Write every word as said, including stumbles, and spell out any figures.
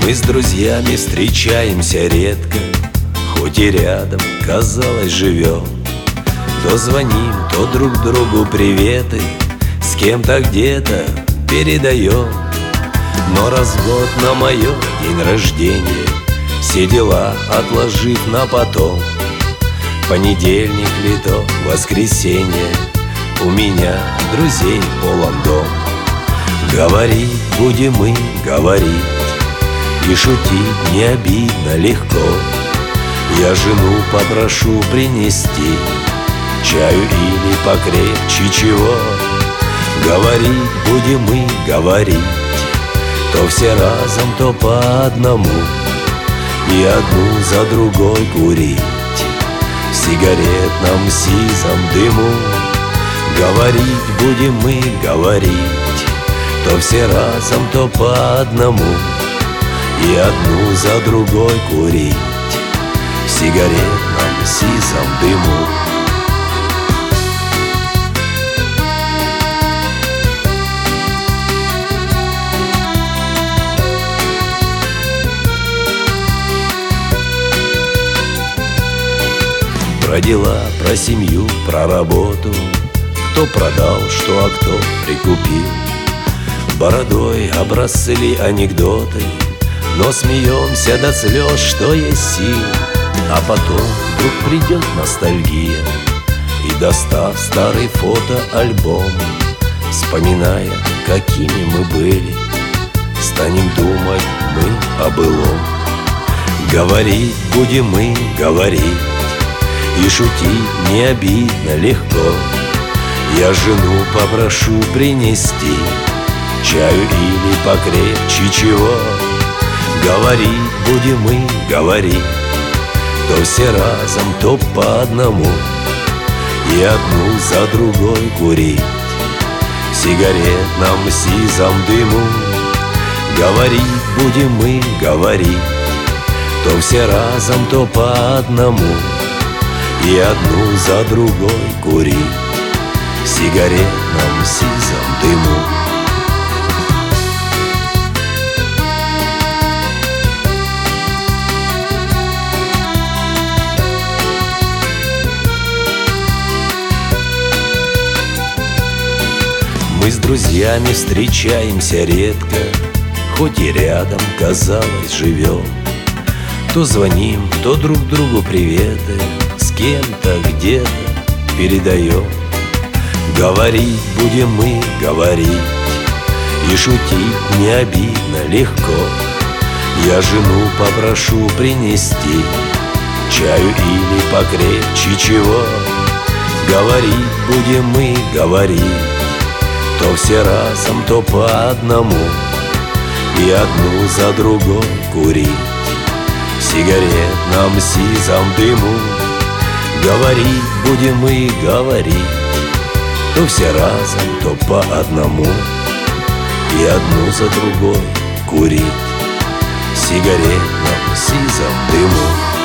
Мы с друзьями встречаемся редко, хоть и рядом, казалось, живем. То звоним, то друг другу приветы, с кем-то где-то передаем. Но раз в год на мое день рождения все дела отложив на потом, понедельник ли то воскресенье, у меня друзей полон дом. Говорить будем мы, говорить, и шутить не обидно, легко. Я жену попрошу принести чаю или покрепче чего. Говорить будем мы, говорить, то все разом, то по одному, и одну за другой курить в сигаретном сизом дыму. Говорить будем мы, говорить, то все разом, то по одному, и одну за другой курить в сигаретном сизом дыму. Про дела, про семью, про работу, кто продал что, а кто прикупил. Бородой обросли анекдоты, но смеемся до слез, что есть сил. А потом вдруг придет ностальгия, и, достав старый фотоальбом, вспоминая, какими мы были, станем думать мы о былом. Говорить будем мы, говорить, и шутить не обидно, легко. Я жену попрошу принести чаю или покрепче чего. Говорить будем мы, говорить, то все разом, то по одному, и одну за другой курить в сигаретном сизом дыму. Говорить будем мы, говорить, то все разом, то по одному, и одну за другой курить в сигаретном сизом дыму. Мы с друзьями встречаемся редко, хоть и рядом, казалось, живем. То звоним, то друг другу приветы, с кем-то где-то передаем. Говорить будем мы, говорить, и шутить не обидно, легко. Я жену попрошу принести чаю или покрепче чего. Говорить будем мы, говорить, то все разом, то по одному, и одну за другой курить в сигаретном сизом дыму. Говорить будем мы, говорить, то все разом, то по одному, и одну за другой курить в сигаретном сизом дыму.